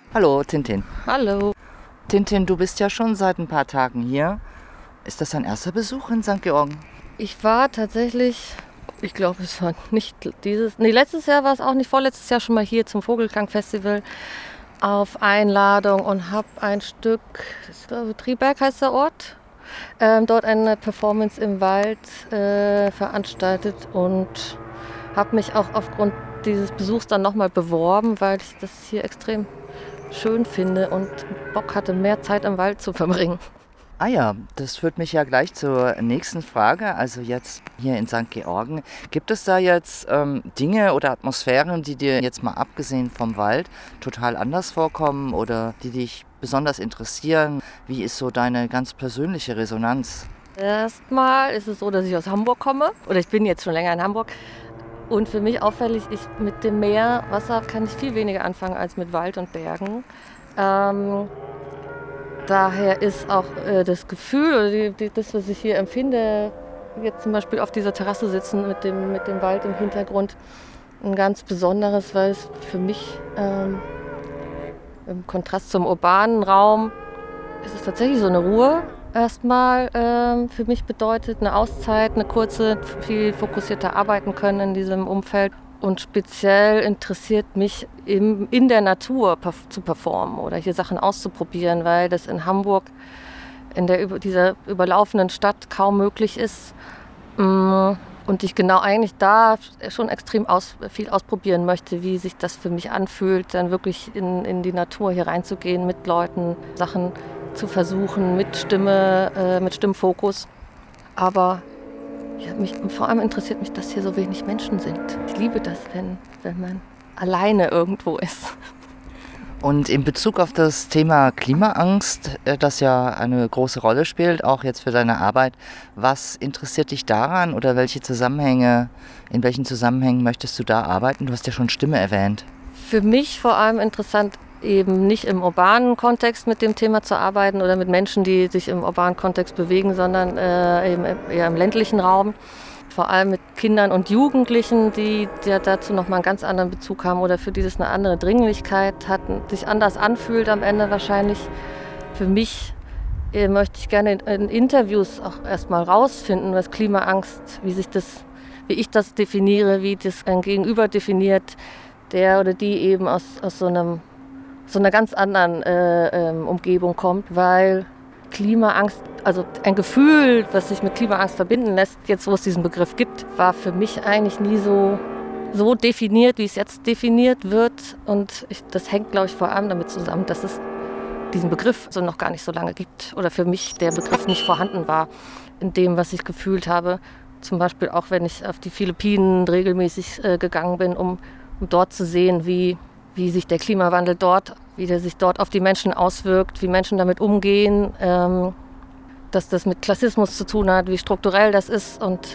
Hallo, Tintin. Hallo. Tintin, du bist ja schon seit ein paar Tagen hier. Ist das dein erster Besuch in St. Georgen? Ich war tatsächlich, ich glaube, es war nicht letztes Jahr war es auch nicht, vorletztes Jahr schon mal hier zum Vogelklang-Festival auf Einladung und habe ein Stück, Triberg heißt der Ort, dort eine Performance im Wald veranstaltet und habe mich auch aufgrund dieses Besuchs dann nochmal beworben, weil ich das hier extrem schön finde und Bock hatte, mehr Zeit im Wald zu verbringen. Ah ja, das führt mich ja gleich zur nächsten Frage. Also jetzt hier in St. Georgen, gibt es da jetzt Dinge oder Atmosphären, die dir jetzt mal abgesehen vom Wald total anders vorkommen oder die dich besonders interessieren? Wie ist so deine ganz persönliche Resonanz? Erstmal ist es so, dass ich aus Hamburg komme oder ich bin jetzt schon länger in Hamburg. Und für mich auffällig, mit dem Meerwasser kann ich viel weniger anfangen als mit Wald und Bergen. Daher ist auch das Gefühl, oder das, was ich hier empfinde, jetzt zum Beispiel auf dieser Terrasse sitzen mit dem Wald im Hintergrund, ein ganz besonderes, weil es für mich im Kontrast zum urbanen Raum ist es tatsächlich so eine Ruhe. Erstmal für mich bedeutet eine Auszeit, eine kurze, viel fokussierter arbeiten können in diesem Umfeld. Und speziell interessiert mich in der Natur zu performen oder hier Sachen auszuprobieren, weil das in Hamburg, in dieser überlaufenden Stadt kaum möglich ist. Und ich genau eigentlich da schon extrem viel ausprobieren möchte, wie sich das für mich anfühlt, dann wirklich in die Natur hier reinzugehen, mit Leuten Sachen zu versuchen, mit Stimme, mit Stimmfokus. Aber vor allem interessiert mich, dass hier so wenig Menschen sind. Ich liebe das, wenn man alleine irgendwo ist. Und in Bezug auf das Thema Klimaangst, das ja eine große Rolle spielt, auch jetzt für deine Arbeit, was interessiert dich daran oder in welchen Zusammenhängen möchtest du da arbeiten? Du hast ja schon Stimme erwähnt. Für mich vor allem interessant, eben nicht im urbanen Kontext mit dem Thema zu arbeiten oder mit Menschen, die sich im urbanen Kontext bewegen, sondern eben eher im ländlichen Raum. Vor allem mit Kindern und Jugendlichen, die dazu nochmal einen ganz anderen Bezug haben oder für die das eine andere Dringlichkeit hat, sich anders anfühlt am Ende wahrscheinlich. Für mich möchte ich gerne in Interviews auch erstmal rausfinden, was Klimaangst, wie ich das definiere, wie das ein Gegenüber definiert, der oder die eben aus so einer ganz anderen Umgebung kommt, weil Klimaangst, also ein Gefühl, was sich mit Klimaangst verbinden lässt, jetzt wo es diesen Begriff gibt, war für mich eigentlich nie so definiert, wie es jetzt definiert wird. Und das hängt, glaube ich, vor allem damit zusammen, dass es diesen Begriff so noch gar nicht so lange gibt. Oder für mich der Begriff nicht vorhanden war in dem, was ich gefühlt habe. Zum Beispiel auch, wenn ich auf die Philippinen regelmäßig gegangen bin, um dort zu sehen, wie sich der Klimawandel wie der sich dort auf die Menschen auswirkt, wie Menschen damit umgehen, dass das mit Klassismus zu tun hat, wie strukturell das ist. Und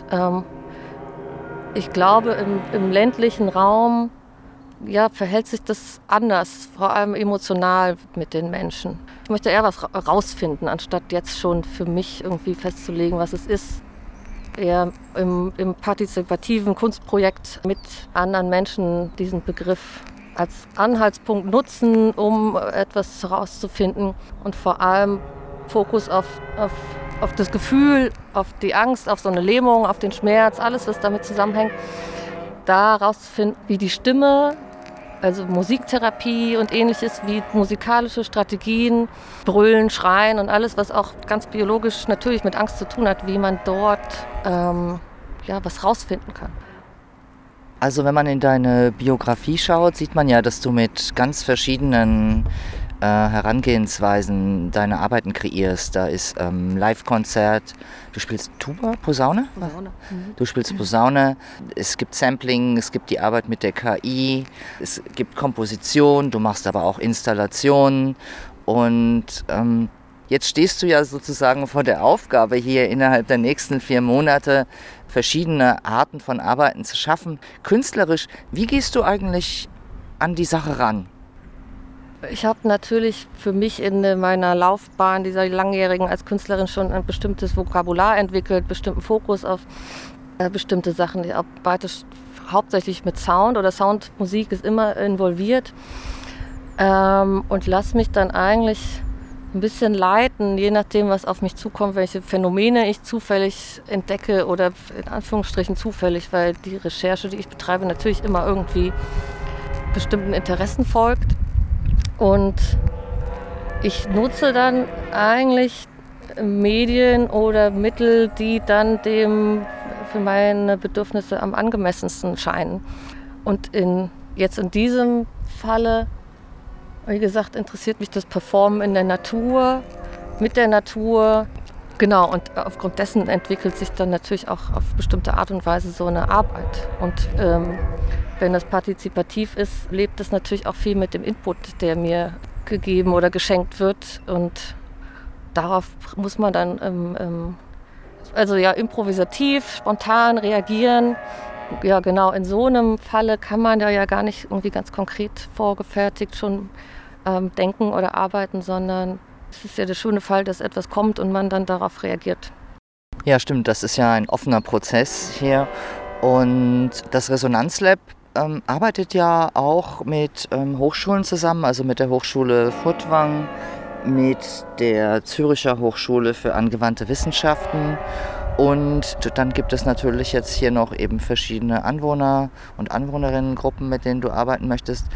ich glaube, im ländlichen Raum verhält sich das anders, vor allem emotional mit den Menschen. Ich möchte eher was rausfinden, anstatt jetzt schon für mich irgendwie festzulegen, was es ist. Eher im partizipativen Kunstprojekt mit anderen Menschen diesen Begriff als Anhaltspunkt nutzen, um etwas herauszufinden und vor allem Fokus auf das Gefühl, auf die Angst, auf so eine Lähmung, auf den Schmerz, alles, was damit zusammenhängt, da herauszufinden, wie die Stimme, also Musiktherapie und ähnliches, wie musikalische Strategien, Brüllen, Schreien und alles, was auch ganz biologisch natürlich mit Angst zu tun hat, wie man dort was rausfinden kann. Also wenn man in deine Biografie schaut, sieht man ja, dass du mit ganz verschiedenen Herangehensweisen deine Arbeiten kreierst. Da ist Live-Konzert, du spielst Tuba, Posaune? Posaune. Du spielst Posaune, es gibt Sampling, es gibt die Arbeit mit der KI, es gibt Komposition, du machst aber auch Installationen und jetzt stehst du ja sozusagen vor der Aufgabe, hier innerhalb der nächsten 4 Monate verschiedene Arten von Arbeiten zu schaffen. Künstlerisch, wie gehst du eigentlich an die Sache ran? Ich habe natürlich für mich in meiner Laufbahn dieser langjährigen als Künstlerin schon ein bestimmtes Vokabular entwickelt, bestimmten Fokus auf bestimmte Sachen. Ich arbeite hauptsächlich mit Sound oder Soundmusik ist immer involviert. und lasse mich dann eigentlich ein bisschen leiten, je nachdem, was auf mich zukommt, welche Phänomene ich zufällig entdecke oder in Anführungsstrichen zufällig, weil die Recherche, die ich betreibe, natürlich immer irgendwie bestimmten Interessen folgt. Und ich nutze dann eigentlich Medien oder Mittel, die dann dem für meine Bedürfnisse am angemessensten scheinen. Und jetzt in diesem Falle, wie gesagt, interessiert mich das Performen in der Natur, mit der Natur. Genau, und aufgrund dessen entwickelt sich dann natürlich auch auf bestimmte Art und Weise so eine Arbeit. Und wenn das partizipativ ist, lebt es natürlich auch viel mit dem Input, der mir gegeben oder geschenkt wird. Und darauf muss man dann improvisativ, spontan reagieren. Ja, genau, in so einem Falle kann man da ja gar nicht irgendwie ganz konkret vorgefertigt schon denken oder arbeiten, sondern es ist ja der schöne Fall, dass etwas kommt und man dann darauf reagiert. Ja, stimmt, das ist ja ein offener Prozess hier. Und das Resonanzlab arbeitet ja auch mit Hochschulen zusammen, also mit der Hochschule Furtwangen, mit der Züricher Hochschule für angewandte Wissenschaften. Und dann gibt es natürlich jetzt hier noch eben verschiedene Anwohner- und Anwohnerinnengruppen, mit denen du arbeiten möchtest.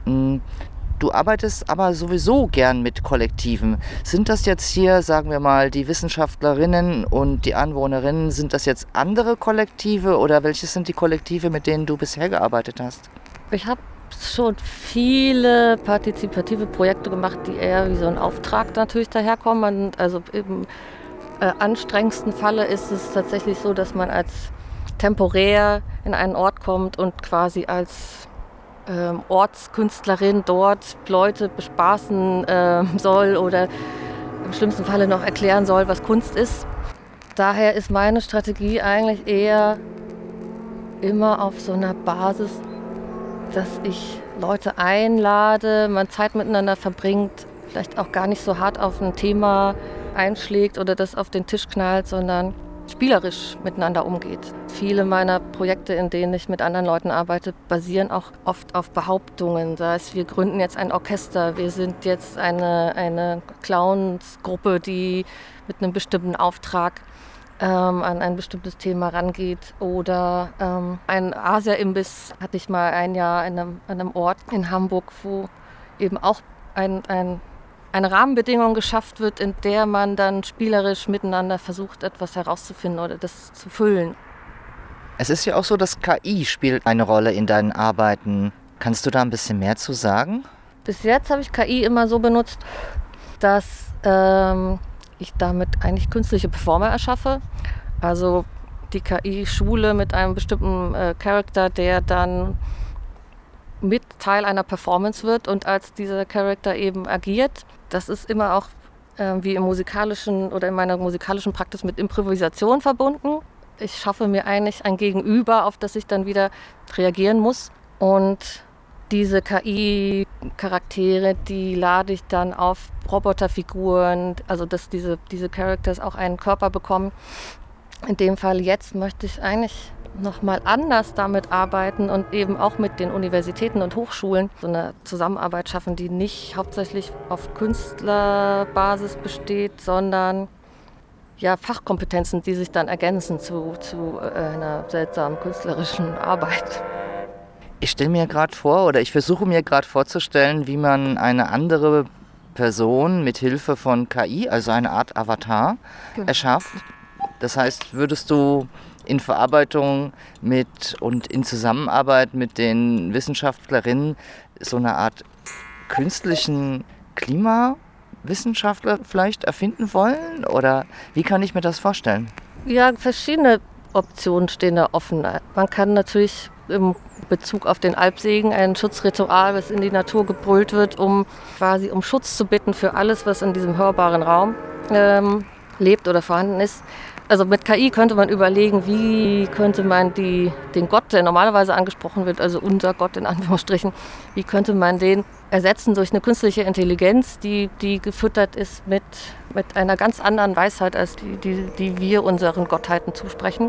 Du arbeitest aber sowieso gern mit Kollektiven. Sind das jetzt hier, sagen wir mal, die Wissenschaftlerinnen und die Anwohnerinnen, sind das jetzt andere Kollektive oder welche sind die Kollektive, mit denen du bisher gearbeitet hast? Ich habe schon viele partizipative Projekte gemacht, die eher wie so ein Auftrag natürlich daherkommen. Also im anstrengendsten Falle ist es tatsächlich so, dass man als temporär in einen Ort kommt und quasi als Ortskünstlerin dort Leute bespaßen soll oder im schlimmsten Falle noch erklären soll, was Kunst ist. Daher ist meine Strategie eigentlich eher immer auf so einer Basis, dass ich Leute einlade, man Zeit miteinander verbringt, vielleicht auch gar nicht so hart auf ein Thema einschlägt oder das auf den Tisch knallt, sondern spielerisch miteinander umgeht. Viele meiner Projekte, in denen ich mit anderen Leuten arbeite, basieren auch oft auf Behauptungen. Das heißt, wir gründen jetzt ein Orchester, wir sind jetzt eine Clownsgruppe, die mit einem bestimmten Auftrag an ein bestimmtes Thema rangeht. Oder ein Asia-Imbiss hatte ich mal ein Jahr an einem Ort in Hamburg, wo eben auch eine Rahmenbedingung geschafft wird, in der man dann spielerisch miteinander versucht, etwas herauszufinden oder das zu füllen. Es ist ja auch so, dass KI spielt eine Rolle in deinen Arbeiten. Kannst du da ein bisschen mehr zu sagen? Bis jetzt habe ich KI immer so benutzt, dass ich damit eigentlich künstliche Performer erschaffe. Also die KI-Schule mit einem bestimmten Charakter, der dann mit Teil einer Performance wird und als dieser Charakter eben agiert. Das ist immer auch wie im musikalischen oder in meiner musikalischen Praxis mit Improvisation verbunden. Ich schaffe mir eigentlich ein Gegenüber, auf das ich dann wieder reagieren muss. Und diese KI-Charaktere, die lade ich dann auf Roboterfiguren, also dass diese Characters auch einen Körper bekommen. In dem Fall jetzt möchte ich eigentlich nochmal anders damit arbeiten und eben auch mit den Universitäten und Hochschulen so eine Zusammenarbeit schaffen, die nicht hauptsächlich auf Künstlerbasis besteht, sondern ja, Fachkompetenzen, die sich dann ergänzen zu einer seltsamen künstlerischen Arbeit. Ich stelle mir gerade vor, oder ich versuche mir gerade vorzustellen, wie man eine andere Person mit Hilfe von KI, also eine Art Avatar, erschafft. Das heißt, würdest du in Verarbeitung mit und in Zusammenarbeit mit den Wissenschaftlerinnen so eine Art künstlichen Klimawissenschaftler vielleicht erfinden wollen? Oder wie kann ich mir das vorstellen? Ja, verschiedene Optionen stehen da offen. Man kann natürlich im Bezug auf den Alpsegen ein Schutzritual, was in die Natur gebrüllt wird, um Schutz zu bitten für alles, was in diesem hörbaren Raum lebt oder vorhanden ist. Also mit KI könnte man überlegen, wie könnte man den Gott, der normalerweise angesprochen wird, also unser Gott in Anführungsstrichen, wie könnte man den ersetzen durch eine künstliche Intelligenz, die gefüttert ist mit einer ganz anderen Weisheit, als die wir unseren Gottheiten zusprechen.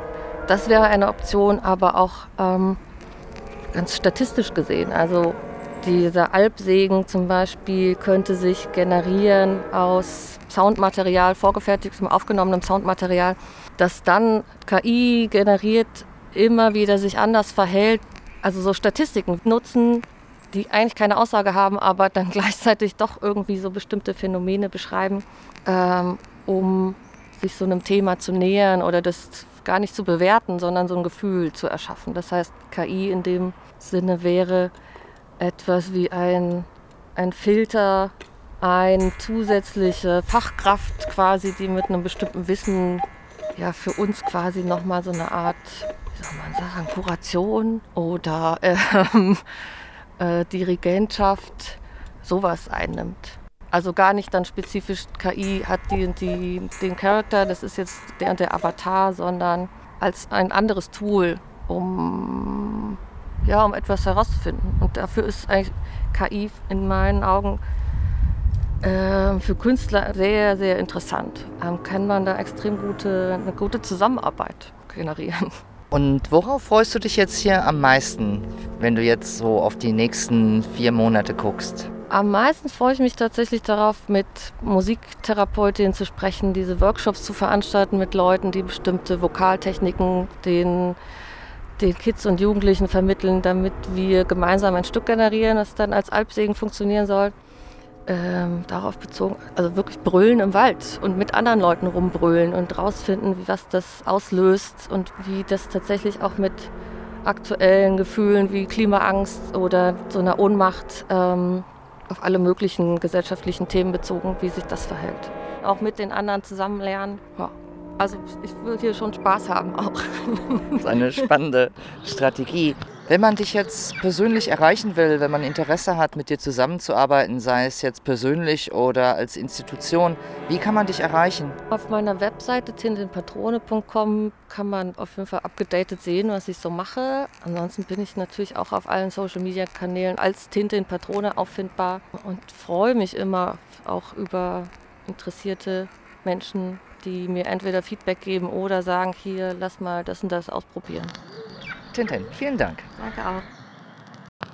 Das wäre eine Option, aber auch ganz statistisch gesehen. Also Dieser Alpsegen zum Beispiel könnte sich generieren aus Soundmaterial, vorgefertigtem, aufgenommenem Soundmaterial, das dann KI generiert immer wieder sich anders verhält. Also so Statistiken nutzen, die eigentlich keine Aussage haben, aber dann gleichzeitig doch irgendwie so bestimmte Phänomene beschreiben, um sich so einem Thema zu nähern oder das gar nicht zu bewerten, sondern so ein Gefühl zu erschaffen. Das heißt, KI in dem Sinne wäre etwas wie ein Filter, eine zusätzliche Fachkraft quasi, die mit einem bestimmten Wissen ja für uns quasi nochmal so eine Art, wie soll man sagen, Kuration oder Dirigentschaft, sowas einnimmt. Also gar nicht dann spezifisch KI hat den Charakter, das ist jetzt der und der Avatar, sondern als ein anderes Tool, um etwas herauszufinden. Und dafür ist eigentlich KI in meinen Augen für Künstler sehr, sehr interessant. Kann man da extrem eine gute Zusammenarbeit generieren. Und worauf freust du dich jetzt hier am meisten, wenn du jetzt so auf die nächsten 4 Monate guckst? Am meisten freue ich mich tatsächlich darauf, mit Musiktherapeutinnen zu sprechen, diese Workshops zu veranstalten mit Leuten, die bestimmte Vokaltechniken den Kids und Jugendlichen vermitteln, damit wir gemeinsam ein Stück generieren, das dann als Alpsegen funktionieren soll. Darauf bezogen, also wirklich brüllen im Wald und mit anderen Leuten rumbrüllen und rausfinden, was das auslöst und wie das tatsächlich auch mit aktuellen Gefühlen wie Klimaangst oder so einer Ohnmacht auf alle möglichen gesellschaftlichen Themen bezogen, wie sich das verhält. Auch mit den anderen zusammen lernen. Ja. Also ich will hier schon Spaß haben auch. Das ist eine spannende Strategie. Wenn man dich jetzt persönlich erreichen will, wenn man Interesse hat, mit dir zusammenzuarbeiten, sei es jetzt persönlich oder als Institution, wie kann man dich erreichen? Auf meiner Webseite tintinpatrone.com kann man auf jeden Fall abgedatet sehen, was ich so mache. Ansonsten bin ich natürlich auch auf allen Social-Media-Kanälen als Tintin Patrone auffindbar und freue mich immer auch über interessierte Menschen, die mir entweder Feedback geben oder sagen, hier, lass mal das und das ausprobieren. Tintin, vielen Dank. Danke auch.